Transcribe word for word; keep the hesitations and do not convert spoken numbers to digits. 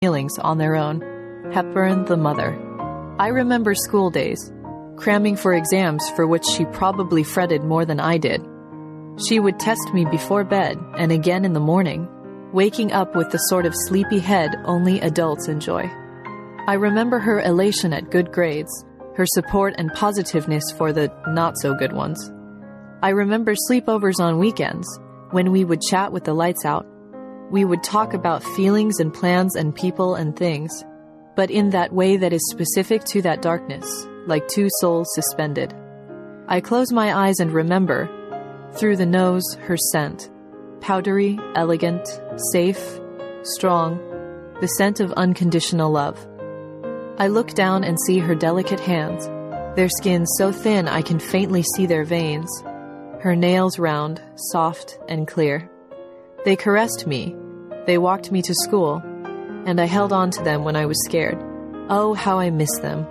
feelings on their own. Hepburn, the mother. I remember school days, cramming for exams for which she probably fretted more than I did. She would test me before bed and again in the morning, waking up with the sort of sleepy head only adults enjoy. I remember her elation at good grades, her support and positiveness for the not-so-good ones. I remember sleepovers on weekends, when we would chat with the lights out. We would talk about feelings and plans and people and things, but in that way that is specific to that darkness, like two souls suspended. I close my eyes and remember, through the nose, her scent. Powdery, elegant, safe, strong, the scent of unconditional love. I look down and see her delicate hands, their skin so thin I can faintly see their veins, her nails round, soft, and clear. They caressed me, they walked me to school, and I held on to them when I was scared. Oh, how I miss them.